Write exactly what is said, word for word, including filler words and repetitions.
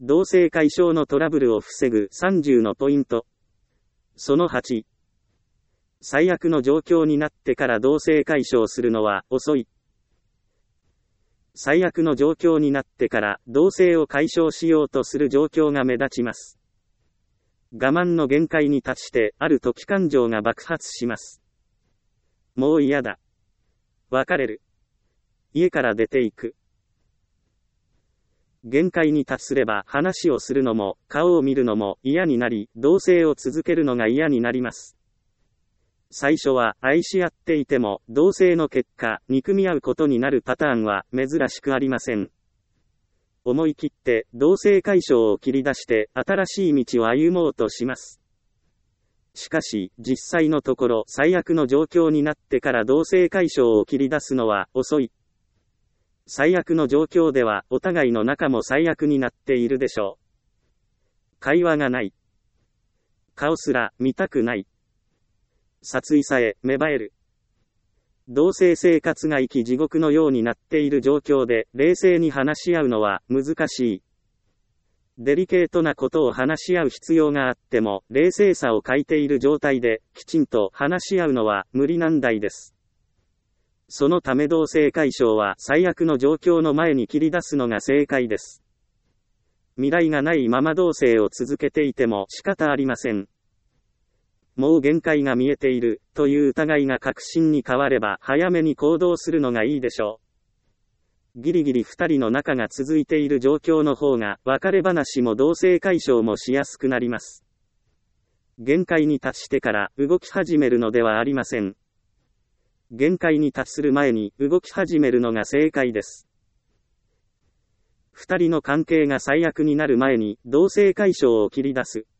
同性解消のトラブルを防ぐさんじゅうのポイント。そのはち。最悪の状況になってから同性解消するのは遅い。最悪の状況になってから同性を解消しようとする状況が目立ちます。我慢の限界に達してある時感情が爆発します。もう嫌だ。別れる。家から出ていく。限界に達すれば話をするのも顔を見るのも嫌になり、同棲を続けるのが嫌になります。最初は愛し合っていても同棲の結果憎み合うことになるパターンは珍しくありません。思い切って同棲解消を切り出して新しい道を歩もうとします。しかし実際のところ最悪の状況になってから同棲解消を切り出すのは遅い。最悪の状況ではお互いの仲も最悪になっているでしょう。会話がない。顔すら見たくない。殺意さえ芽生える。同棲生活が生き地獄のようになっている状況で冷静に話し合うのは難しい。デリケートなことを話し合う必要があっても冷静さを欠いている状態できちんと話し合うのは無理難題です。そのため同棲解消は最悪の状況の前に切り出すのが正解です。未来がないまま同棲を続けていても仕方ありません。もう限界が見えているという疑いが確信に変われば早めに行動するのがいいでしょう。ギリギリ二人の仲が続いている状況の方が別れ話も同棲解消もしやすくなります。限界に達してから動き始めるのではありません。限界に達する前に動き始めるのが正解です。二人の関係が最悪になる前に同棲解消を切り出す。